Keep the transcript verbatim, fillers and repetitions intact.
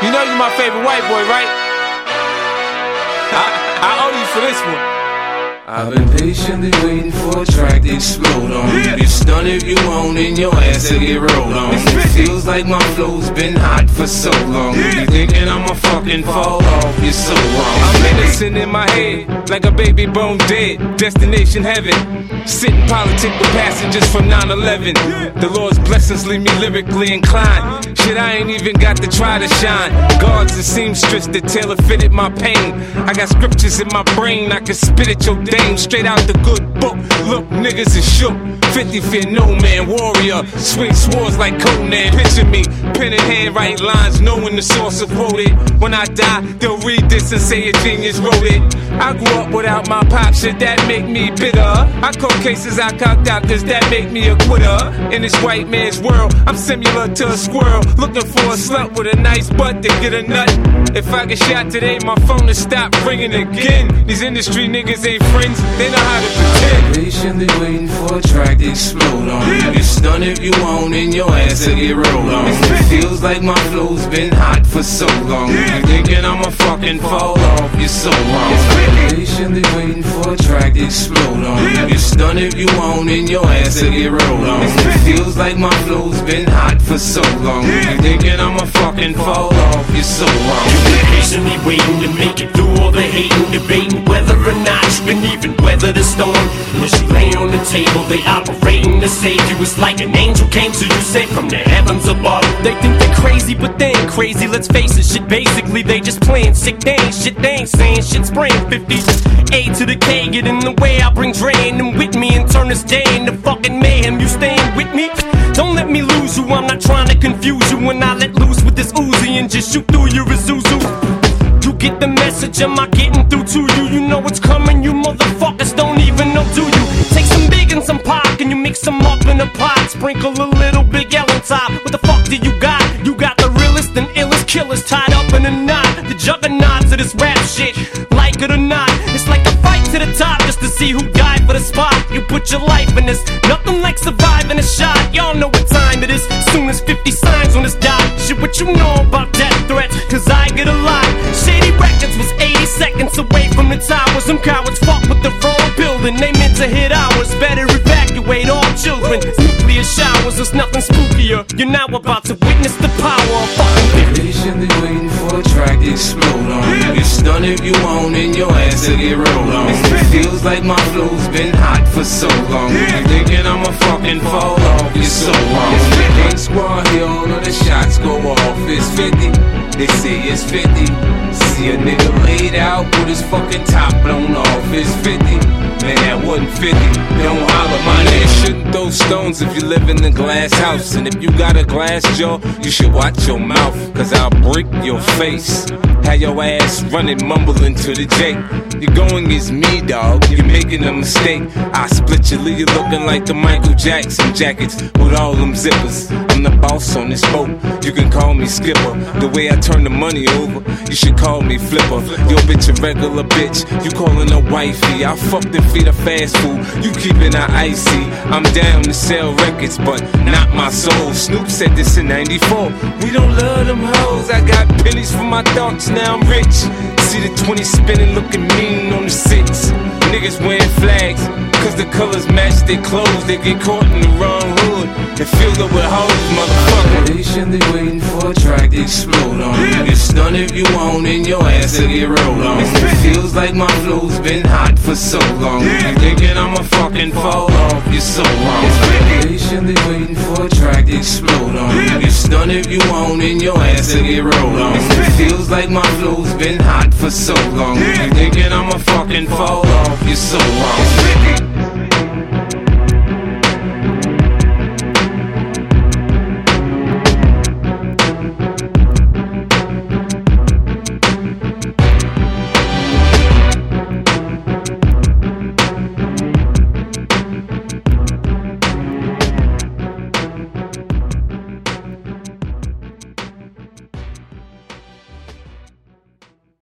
You know you're my favorite white boy, right? I, I owe you for this one. I've been patiently waiting for a track to explode on. You get stunned if you want and your ass will get rolled on. It feels like my flow's been hot for so long. You thinking I'ma fucking fall off, you're so wrong. I'm innocent in my head, like a baby bone dead. Destination heaven, sitting politic with passengers from nine eleven. The Lord's blessings leave me lyrically inclined. Shit, I ain't even got to try to shine. Guards and seamstress that tailor fitted my pain. I got scriptures in my brain, I can spit at your dame. Straight out the good book, look, niggas is shook. fifty fear no man, warrior. Swing swords like Conan. Picture me, pen in hand, write lines, knowing the source of quoted. When I die, they'll read this and say a genius wrote it. I grew up without my pop, shit that make me bitter. I call cases I cocked out, cause that make me a quitter. In this white man's world, I'm similar to a squirrel, looking for a slut with a nice butt to get a nut. If I get shot today, my phone will stop ringing again. These industry niggas ain't friends, they know how to pretend. Patiently waiting for a track to explode on. You get stunned if you want and your ass will get rolled on. It feels like my flow's been hot for so long. You thinking I'ma fucking fall off, you're so wrong. Patiently waiting for a track to explode on. You get stunned if you want and your ass will get rolled on. It feels like my flow's been hot for so long. You thinking I'ma fucking fall off, you're so wrong. You've been patiently waiting to make it through all the hating, debating whether or not you can even weather the storm. When she lay on the table, they operating to save you. It's like an angel came to you, safe from the heavens above. They think they're crazy, but they ain't crazy, let's face it. Shit, basically, they just playing sick. They ain't shit, they ain't saying shit. Spraying fifty, A to the K, get in the way. I bring Dre and them with me and turn this day into fucking mayhem. You staying with me? Don't let me lose you, I'm not trying to confuse you. When I let loose with this Uzi and just shoot through your Isuzu. You get the message, am I getting through to you? You know it's coming, you motherfuckers don't even know, do you? Take some big and some pop, and you mix them up in a pot. Sprinkle a little Big L on top. What the fuck do you got? You got the realest and illest killers tied up in a knot. The juggernauts of this rap shit, like it or not. It's like a fight to the top just to see who died for the spot. You put your life in this, nothing like surviving a shot. Y'all know what time it is, soon as fifty signs on this dot. Shit, what you know about death threats, cause I get a lot. Shady Records was eighty seconds away from the towers. Some cowards fuck with the wrong building, they meant to hit ours. Better evacuate all children, nuclear showers, there's nothing spookier. You're now about to witness the power of fucking victory. Patiently waiting for a track to explode on. You get stunned if you want and your ass will get rolled on. It feels like my flow's been hot for so long. You thinking I'ma fucking fall off, you're so wrong. Gang squad here, all of the shots go off. It's fifty, they say it's fifty. See a nigga laid out with his fucking top blown off. It's fifty, man that wasn't fifty. Don't holler, my nigga. Shouldn't throw stones if you live in a glass house. And if you got a glass jaw, you should watch your mouth, cause I'll break your face. Have your ass running, mumbling to the J. You're going against me, dog, you're making a mistake. I split you, leave you looking like the Michael Jackson jackets with all them zippers. I'm the boss on this boat, you can call me skipper. The way I turn the money over, you should call me flipper. Yo bitch a regular bitch, you calling her wifey. I fucked and feed her fast food, you keeping her icy. I'm down to sell records, but not my soul. Snoop said this in ninety-four, we don't love them hoes. I got pennies for my thoughts, now I'm rich. See the twenty spinning, looking mean on the six. Niggas wearing flags, cause the colors match their clothes. They get caught in the wrong hood and filled up with hoes, motherfucker. Patiently waiting for a track to explode on. You get stunned if you want and your ass will get rolled on. It feels like my flow's been hot for so long. You thinking I'ma fucking fall off, you're so wrong. Patiently waiting for a track to explode on. You get stunned if you want and your ass will get rolled on. It feels like my flow's been hot for so long. You thinking I'ma fucking fall off, you're so wrong.